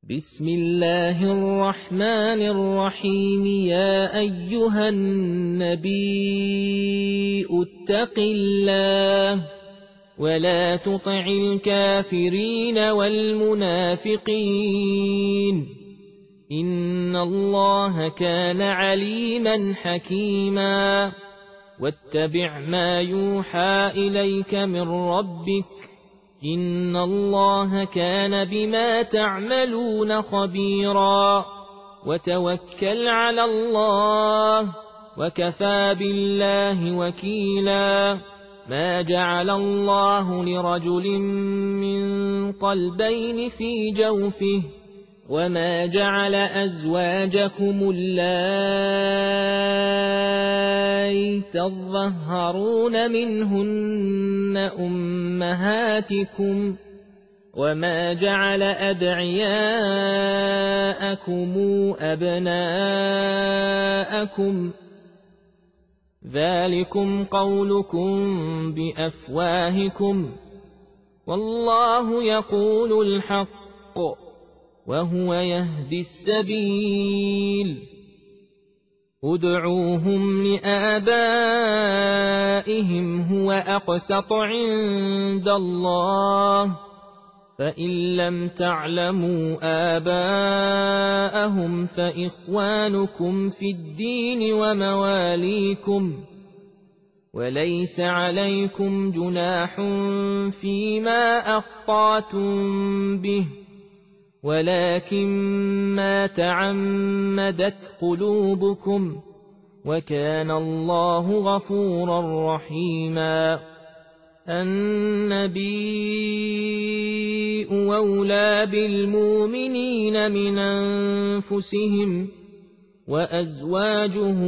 بسم الله الرحمن الرحيم. يا أيها النبي اتق الله ولا تطع الكافرين والمنافقين إن الله كان عليما حكيما. واتبع ما يوحى إليك من ربك إن الله كان بما تعملون خبيرا. وتوكل على الله وكفى بالله وكيلا. ما جعل الله لرجل من قلبين في جوفه وما جعل أزواجكم اللائي تظهرون منهن أمهاتكم وما جعل أدعياءكم أبناءكم ذلكم قولكم بأفواهكم والله يقول الحق وهو يهدي السبيل. ادعوهم لآبائهم هو أقسط عند الله فإن لم تعلموا آباءهم فإخوانكم في الدين ومواليكم وليس عليكم جناح فيما أخطأتم به ولكن ما تعمدت قلوبكم وكان الله غفورا رحيما. النبي أولى بالمؤمنين من أنفسهم وأزواجه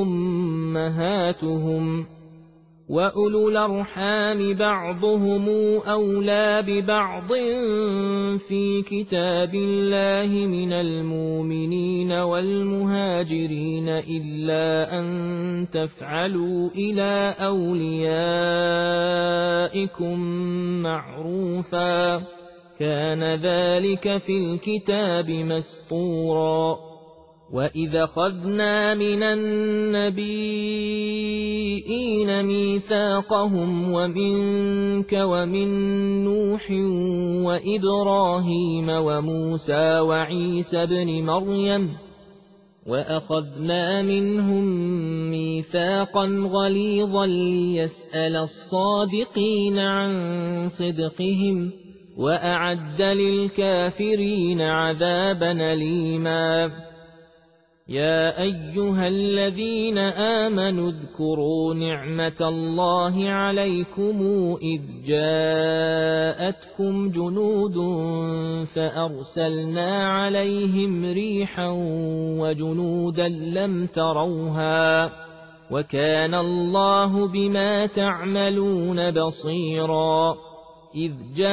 أمهاتهم وأولو الأرحام بعضهم أولى ببعض في كتاب الله من المؤمنين والمهاجرين إلا أن تفعلوا إلى أوليائكم معروفا كان ذلك في الكتاب مسطورا. وإذا أخذنا من النبيين ميثاقهم ومنك ومن نوح وإبراهيم وموسى وعيسى ابن مريم وأخذنا منهم ميثاقا غليظا ليسأل الصادقين عن صدقهم وأعد للكافرين عذابا أليما. يا أيها الذين آمنوا اذكروا نعمة الله عليكم إذ جاءتكم جنود فأرسلنا عليهم ريحا وجنودا لم تروها وكان الله بما تعملون بصيرا. إذ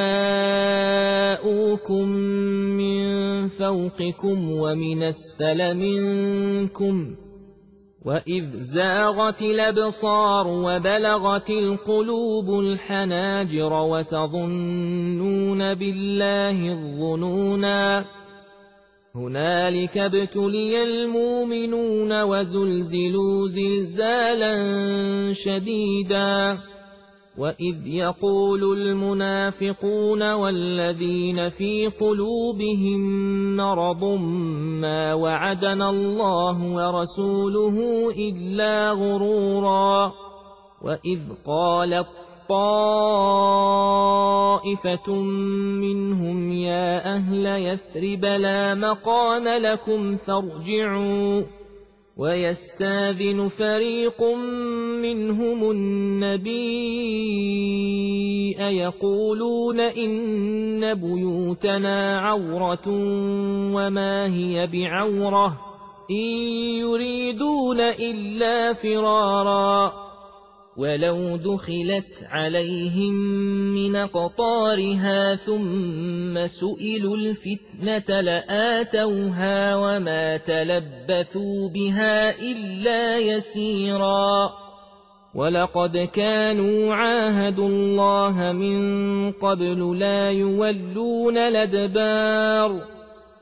جاءوكم من فوقكم ومن أسفل منكم وإذ زاغت الأبصار وبلغت القلوب الحناجر وتظنون بالله الظنونا. هنالك ابتلي المؤمنون وزلزلوا زلزالا شديدا. وإذ يقول المنافقون والذين في قلوبهم مرض ما وعدنا الله ورسوله إلا غرورا. وإذ قالت طائفة منهم يا أهل يثرب لا مقام لكم فارجعوا ويستاذن فريق منهم النبي يقولون إن بيوتنا عورة وما هي بعورة إن يريدون إلا فرارا. ولو دخلت عليهم من أقطارها ثم سئلوا الفتنة لآتوها وما تلبثوا بها إلا يسيرا. ولقد كانوا عاهدوا الله من قبل لا يولون الأدبار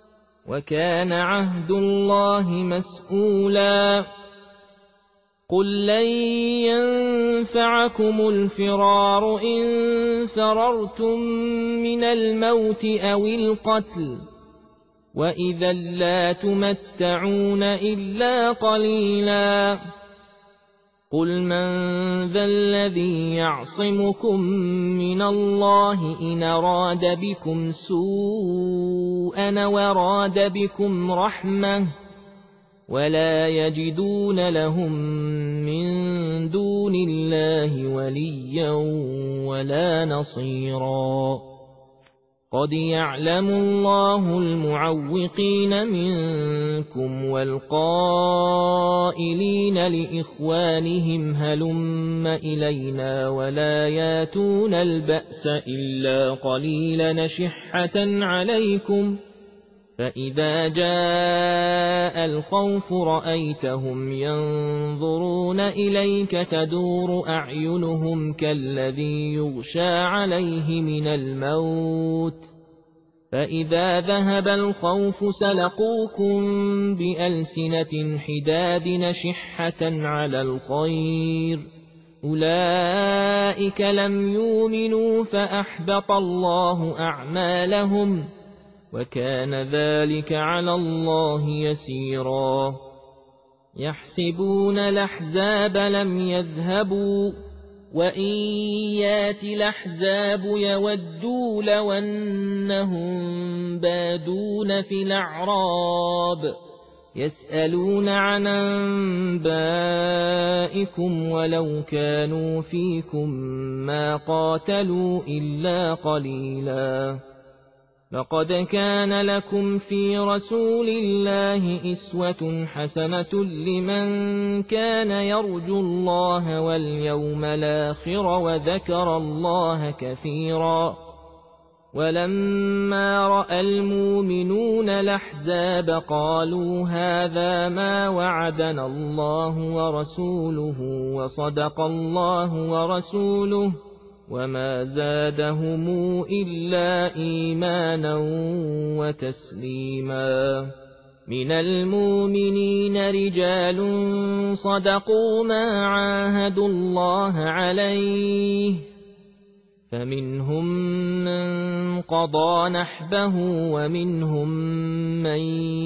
وكان عهد الله مسؤولا قل لن ينفعكم الفرار إن فررتم من الموت أو القتل وإذا لا تمتعون إلا قليلا قل من ذا الذي يعصمكم من الله إن أراد بكم سوءا وراد بكم رحمة ولا يجدون لهم من دون الله وليا ولا نصيرا قد يعلم الله المعوقين منكم والقائلين لإخوانهم هلم إلينا ولا ياتون البأس إلا قليلا نشحة عليكم فإذا جاء الخوف رأيتهم ينظرون إليك تدور أعينهم كالذي يغشى عليه من الموت فإذا ذهب الخوف سلقوكم بألسنة حداد نشحة على الخير أولئك لم يؤمنوا فأحبط الله أعمالهم وكان ذلك على الله يسيرا يحسبون الأحزاب لم يذهبوا وإن يات الأحزاب يودوا لو أنهم بادون في الأعراب يسألون عن أنبائكم ولو كانوا فيكم ما قاتلوا إلا قليلا لقد كان لكم في رسول الله أسوة حسنة لمن كان يرجو الله واليوم الآخر وذكر الله كثيرا ولما رأى المؤمنون الأحزاب قالوا هذا ما وعدنا الله ورسوله وصدق الله ورسوله وما زادهم إلا إيمانا وتسليما من المؤمنين رجال صدقوا ما عاهدوا الله عليه فمنهم من قضى نحبه ومنهم من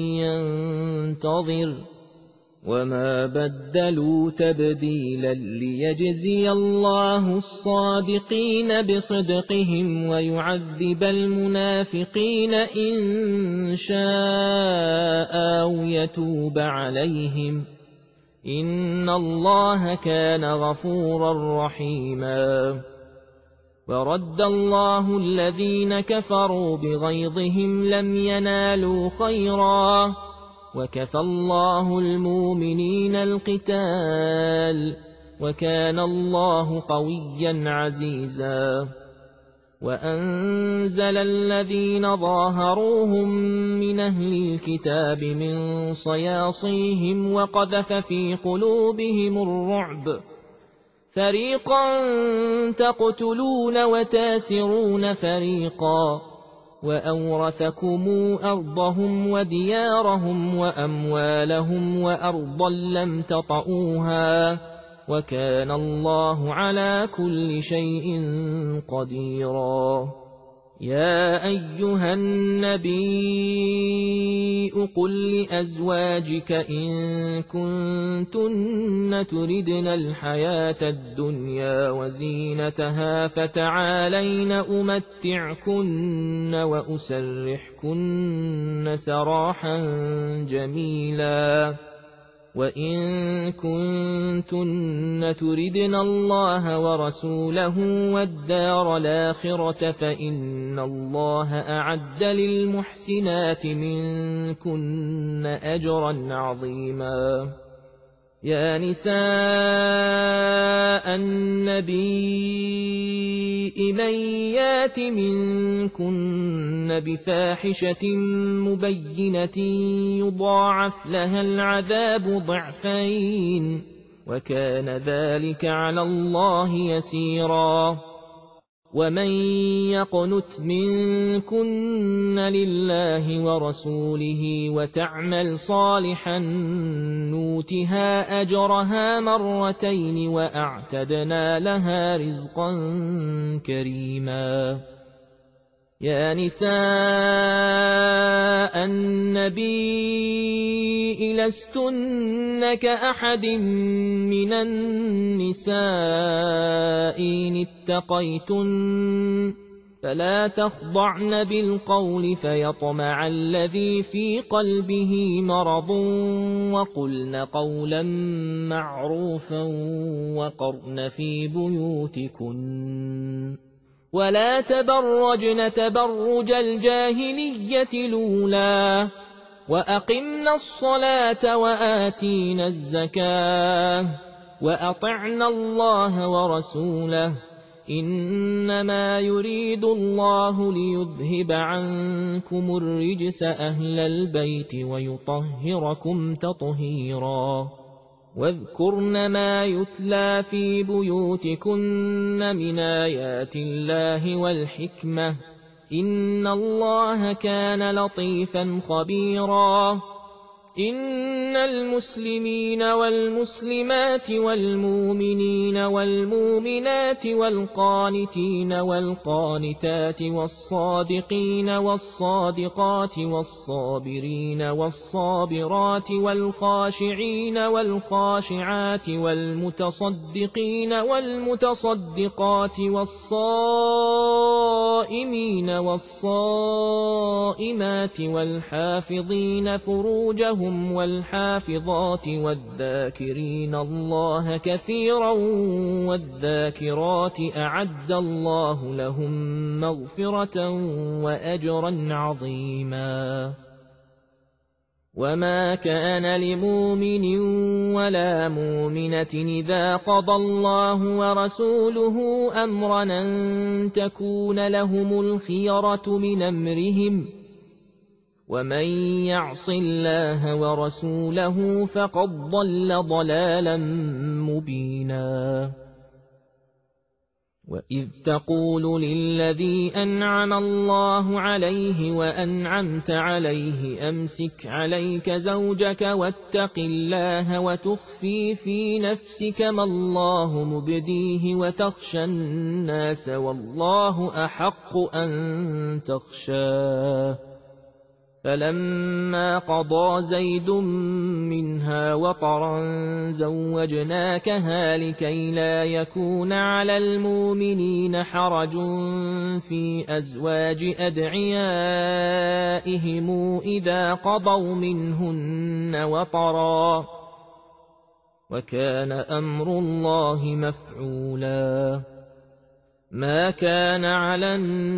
ينتظر وما بدلوا تبديلا ليجزي الله الصادقين بصدقهم ويعذب المنافقين إن شاء أو يتوب عليهم إن الله كان غفورا رحيما ورد الله الذين كفروا بغيظهم لم ينالوا خيرا وكفى الله المؤمنين القتال وكان الله قويا عزيزا وأنزل الذين ظاهروهم من أهل الكتاب من صياصيهم وقذف في قلوبهم الرعب فريقا تقتلون وتاسرون فريقا وأورثكم أرضهم وديارهم وأموالهم وأرضا لم تطئوها وكان الله على كل شيء قديرا يا أيها النبي قل لأزواجك إن كنتن تردن الحياة الدنيا وزينتها فتعالين أمتعكن وأسرحكن سراحا جميلا وإن كنتن تردن الله ورسوله والدار الآخرة فإن الله أعد للمحسنات منكن أجرا عظيما يا نساء النبي من يات منكن بفاحشة مبينة يضاعف لها العذاب ضعفين وكان ذلك على الله يسيرا ومن يقنت منكن لله ورسوله وتعمل صالحا نوتها أجرها مرتين وأعتدنا لها رزقا كريما. يا نساء النبي لستن كأحد من النساء إن اتقيتن فلا تخضعن بالقول فيطمع الذي في قلبه مرض وقلن قولا معروفا وقرن في بيوتكن ولا تبرجن تبرج الجاهلية الأولى وأقمنا الصلاة وآتينا الزكاة وأطعنا الله ورسوله إنما يريد الله ليذهب عنكم الرجس أهل البيت ويطهركم تطهيرا. واذكرن ما يتلى في بيوتكن من آيات الله والحكمة إن الله كان لطيفا خبيرا. إن المسلمين والمسلمات والمؤمنين والمؤمنات والقانتين والقانتات والصادقين والصادقات والصابرين والصابرات والخاشعين والخاشعات والمتصدقين والمتصدقات والصائمين والصائمات والحافظين فروجهم والحافظات والذاكرين الله كثيرا والذاكرات أعد الله لهم مغفرة وأجرا عظيما. وما كان لمؤمن ولا مؤمنة إذا قضى الله ورسوله أمرا أن تكون لهم الخيرة من أمرهم ومن يعص الله ورسوله فقد ضل ضلالا مبينا. وإذ تقول للذي أنعم الله عليه وأنعمت عليه أمسك عليك زوجك واتق الله وتخفي في نفسك ما الله مبديه وتخشى الناس والله أحق أن تخشاه فلما قضى زيد منها وطرا زوجناكها لكي لا يكون على المؤمنين حرج في أزواج أدعيائهم إذا قضوا منهن وطرا وكان أمر الله مفعولا. ما كان على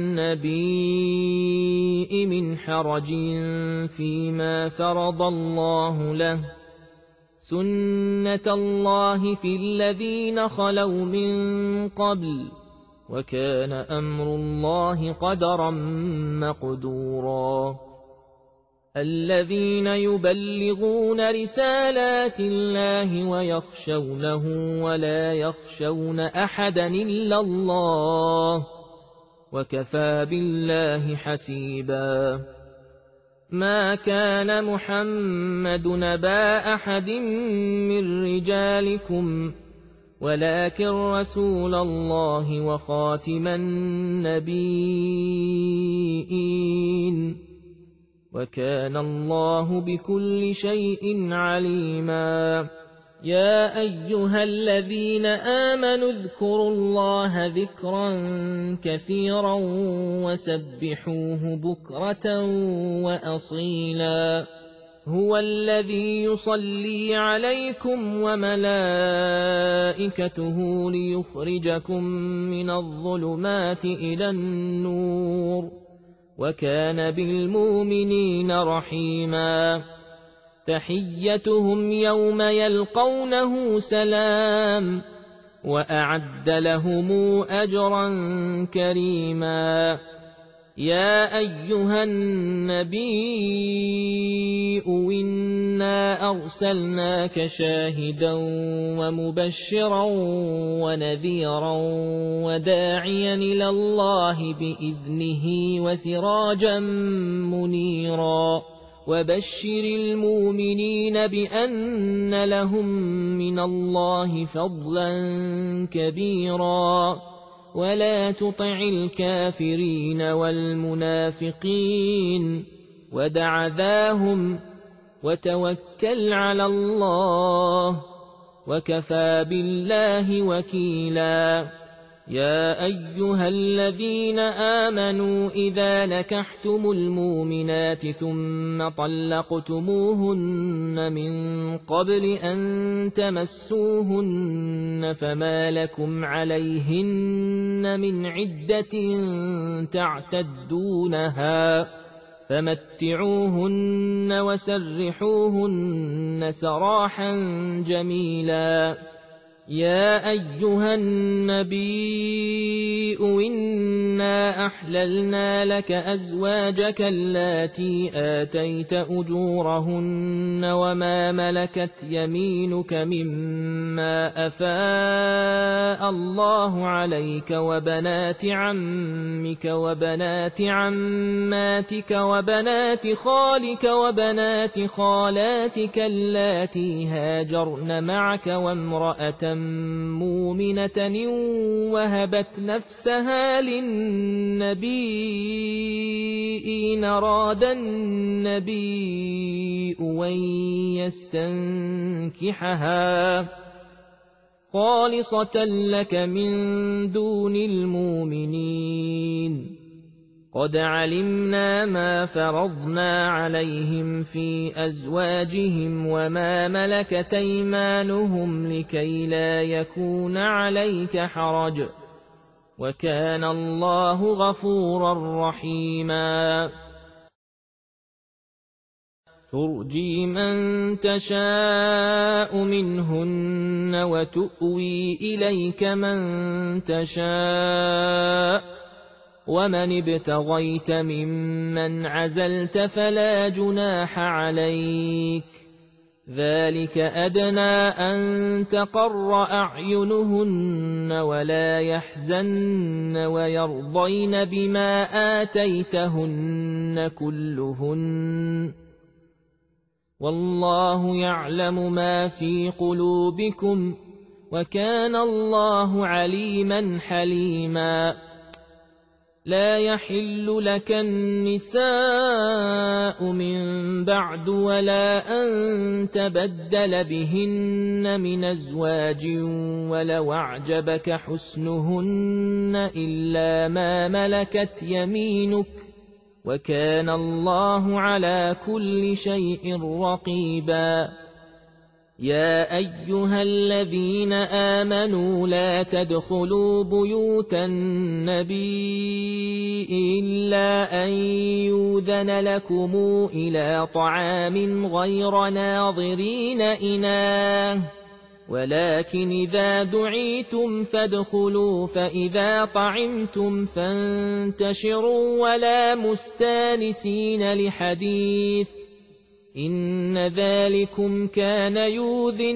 النبي من حرج فيما فرض الله له سنة الله في الذين خلوا من قبل وكان أمر الله قدرا مقدورا. الذين يبلغون رسالات الله ويخشونه ولا يخشون أحدا إلا الله وكفى بالله حسيبا. ما كان محمد نبا أحد من رجالكم ولكن رسول الله وخاتم النبيين وكان الله بكل شيء عليما. يا أيها الذين آمنوا اذكروا الله ذكرا كثيرا وسبحوه بكرة وأصيلا. هو الذي يصلي عليكم وملائكته ليخرجكم من الظلمات إلى النور وكان بالمؤمنين رحيما. تحيتهم يوم يلقونه سلام وأعد لهم أجرا كريما. يا أيها النبي إنا أرسلناك شاهدا ومبشرا ونذيرا وداعيا إلى الله بإذنه وسراجا منيرا وبشر المؤمنين بأن لهم من الله فضلا كبيرا ولا تطع الكافرين والمنافقين ودع ذاهم وتوكل على الله وكفى بالله وكيلا يا أيها الذين آمنوا إذا نكحتم المؤمنات ثم طلقتموهن من قبل أن تمسوهن فما لكم عليهن من عدة تعتدونها فمتعوهن وسرحوهن سراحا جميلا يا أيها النبي إنا أحللنا لك أزواجك اللاتي آتيت أجورهن وما ملكت يمينك مما أفاء الله عليك وبنات عمك وبنات عماتك وبنات خالك وبنات خالاتك اللاتي هاجرن معك وامرأة مؤمنة وهبت نفسها للنبي إن أراد النبي أن يستنكحها خالصة لك من دون المؤمنين قد علمنا ما فرضنا عليهم في أزواجهم وما ملكت أيمانهم لكي لا يكون عليك حرج وكان الله غفورا رحيما ترجي من تشاء منهن وتؤوي إليك من تشاء ومن ابتغيت ممن عزلت فلا جناح عليك ذلك أدنى أن تقر أعينهن ولا يحزن ويرضين بما آتيتهن كلهن والله يعلم ما في قلوبكم وكان الله عليما حليما لا يحل لك النساء من بعد ولا أن تبدل بهن من أزواج ولو أعجبك حسنهن إلا ما ملكت يمينك وكان الله على كل شيء رقيبا يا أيها الذين آمنوا لا تدخلوا بيوت النبي إلا أن يؤذن لكم إلى طعام غير ناظرين إناه ولكن إذا دعيتم فادخلوا فإذا طعمتم فانتشروا ولا مستانسين لحديث إن ذلكم كان يؤذي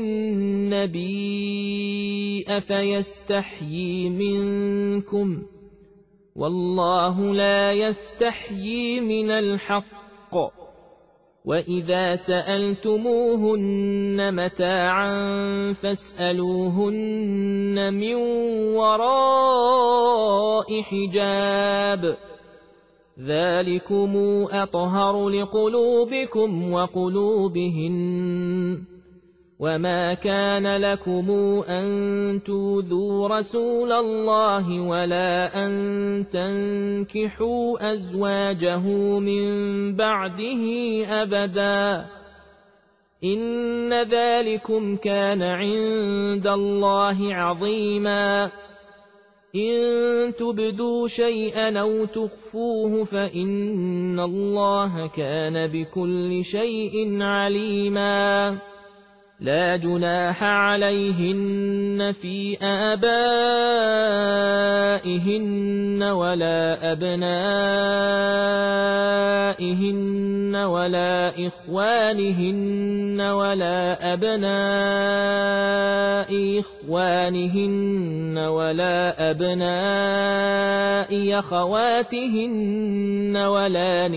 النبي فيستحيي منكم والله لا يستحيي من الحق وإذا سألتموهن متاعا فاسألوهن من وراء حجاب ذلكم أطهر لقلوبكم وقلوبهن وما كان لكم أن تؤذوا رسول الله ولا أن تنكحوا أزواجه من بعده أبدا إن ذلكم كان عند الله عظيما إن تبدوا شيئا أو تخفوه فإن الله كان بكل شيء عليما لا جناح عليهن في آبائهن ولا أبنائهن ولا إخوانهن ولا أبناء إخوانهن ولا أبناء أخواتهن ولا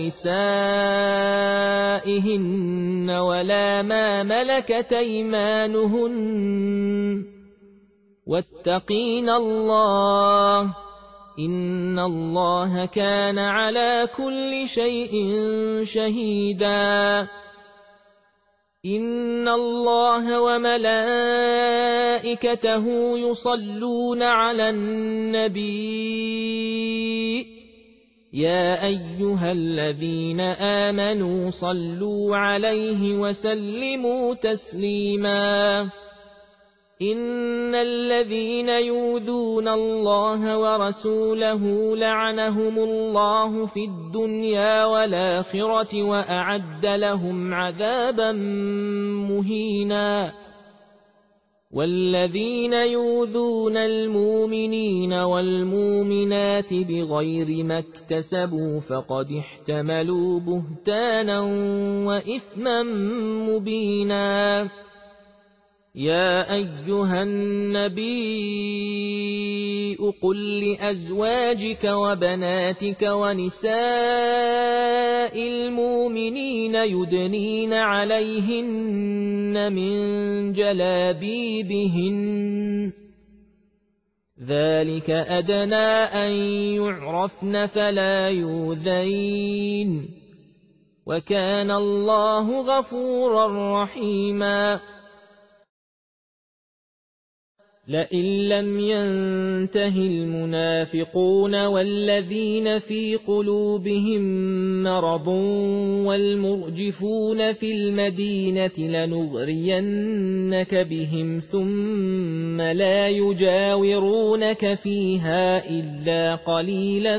نسائهن ولا ما ملكت أيمانهن واتقين الله إن الله كان على كل شيء شهيدا إن الله وملائكته يصلون على النبي يا أيها الذين آمنوا صلوا عليه وسلموا تسليما إن الذين يؤذون الله ورسوله لعنهم الله في الدنيا والآخرة وأعد لهم عذابا مهينا والذين يؤذون المؤمنين والمؤمنات بغير ما اكتسبوا فقد احتملوا بهتانا وإثما مبينا يا أيها النبي قل لأزواجك وبناتك ونساء المؤمنين يدنين عليهن من جلابيبهن ذلك أدنى أن يعرفن فلا يؤذين وكان الله غفورا رحيما لئن لم ينته المنافقون والذين في قلوبهم مرض والمرجفون في المدينة لنغرينك بهم ثم لا يجاورونك فيها إلا قليلا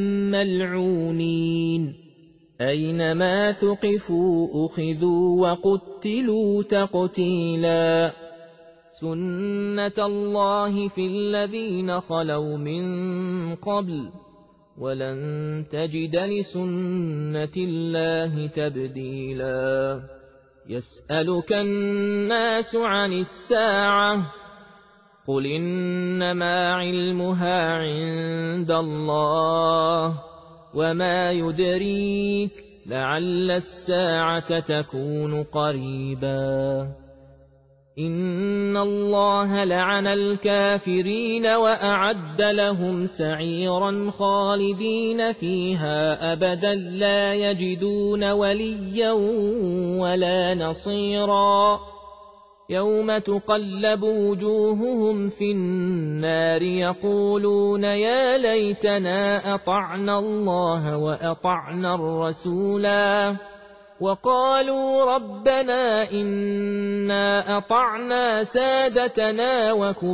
ملعونين أينما ثقفوا أخذوا وقتلوا تقتيلا سنة الله في الذين خلوا من قبل ولن تجد لسنة الله تبديلا يسألك الناس عن الساعة قل إنما علمها عند الله وما يدريك لعل الساعة تكون قريبا إن الله لعن الكافرين وأعد لهم سعيرا خالدين فيها أبدا لا يجدون وليا ولا نصيرا يوم تقلب وجوههم في النار يقولون يا ليتنا أطعنا الله وأطعنا الرسولا وقالوا ربنا إنا أطعنا سادتنا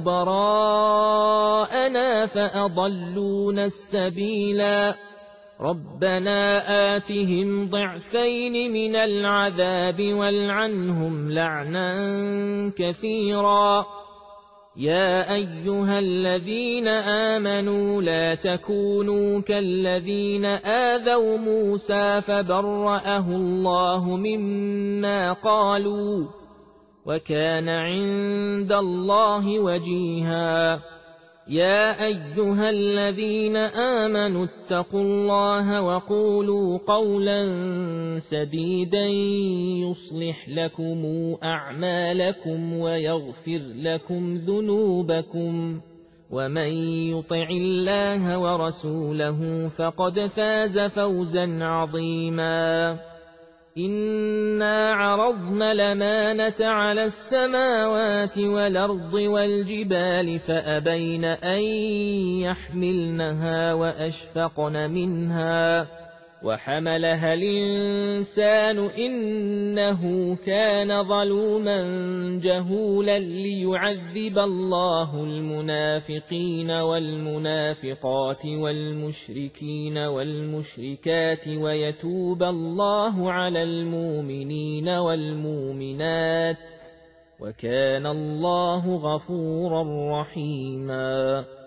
وكبراءنا فأضلونا السبيلا ربنا آتهم ضعفين من العذاب والعنهم لعنا كثيرا يا أيها الذين آمنوا لا تكونوا كالذين آذوا موسى فبرأه الله مما قالوا وكان عند الله وجيها يا أيها الذين آمنوا اتقوا الله وقولوا قولا سديدا يصلح لكم أعمالكم ويغفر لكم ذنوبكم ومن يطع الله ورسوله فقد فاز فوزا عظيما إنا عرضنا الأمانة على السماوات والأرض والجبال فأبين أن يحملنها وأشفقن منها وحملها الإنسان إنه كان ظلوما جهولا ليعذب الله المنافقين والمنافقات والمشركين والمشركات ويتوب الله على المؤمنين والمؤمنات وكان الله غفورا رحيما.